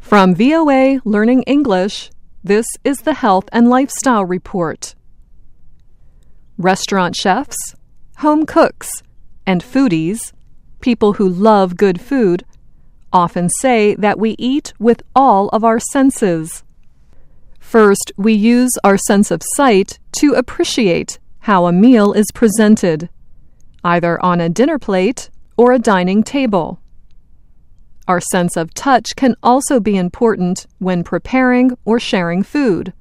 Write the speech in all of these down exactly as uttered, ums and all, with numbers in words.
From V O A Learning English, this is the Health and Lifestyle Report. Restaurant chefs, home cooks, and foodies, people who love good food, often say that we eat with all of our senses. First, we use our sense of sight to appreciate how a meal is presented, either on a dinner plate or a dining table. Our sense of touch can also be important when preparing or sharing food.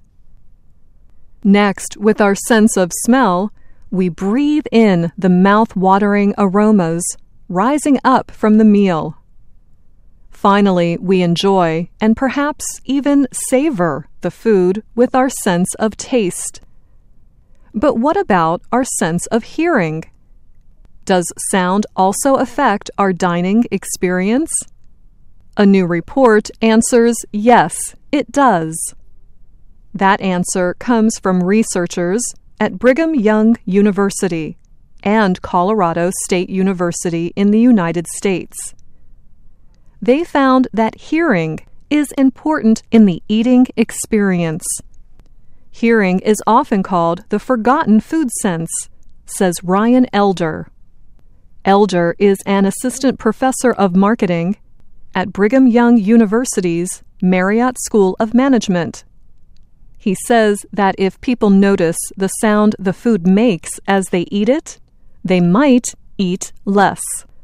Next, with our sense of smell, we breathe in the mouth-watering aromas rising up from the meal. Finally, we enjoy and perhaps even savor the food with our sense of taste. But what about our sense of hearing? Does sound also affect our dining experience? A new report answers yes, it does. That answer comes from researchers at Brigham Young University and Colorado State University in the United States. They found that hearing is important in the eating experience. Hearing is often called the forgotten food sense, says Ryan Elder. Elder is an assistant professor of marketing at Brigham Young University's Marriott School of Management. He says that if people notice the sound the food makes as they eat it, they might eat less.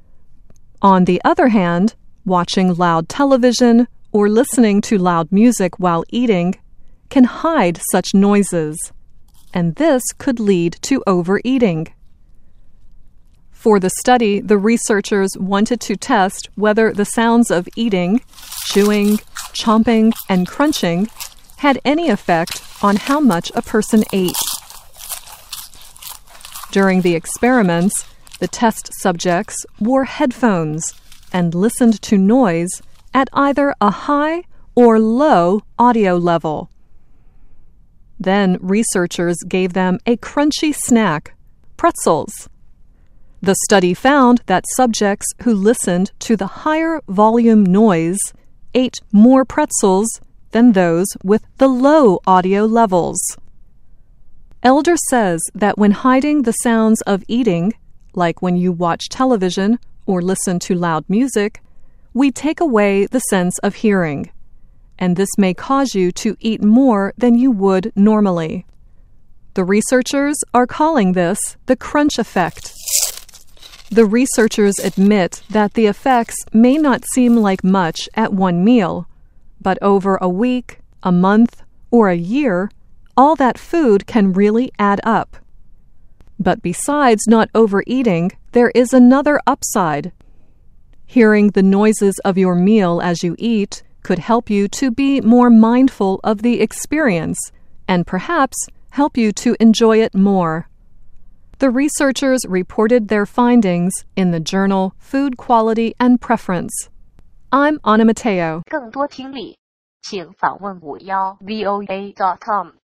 On the other hand, watching loud television or listening to loud music while eating can hide such noises, and this could lead to overeating. For the study, the researchers wanted to test whether the sounds of eating, chewing, chomping, and crunching had any effect on how much a person ate. During the experiments, the test subjects wore headphones and listened to noise at either a high or low audio level. Then researchers gave them a crunchy snack, pretzels. The study found that subjects who listened to the higher volume noise ate more pretzels than those with the low audio levels. Elder says that when hiding the sounds of eating, like when you watch television or listen to loud music, we take away the sense of hearing, and this may cause you to eat more than you would normally. The researchers are calling this the crunch effect. The researchers admit that the effects may not seem like much at one meal, but over a week, a month, or a year, all that food can really add up. But besides not overeating, there is another upside. Hearing the noises of your meal as you eat could help you to be more mindful of the experience and perhaps help you to enjoy it more. The researchers reported their findings in the journal Food Quality and Preference. I'm Anna Mateo. 更多听力，请访问五幺 V O A dot com。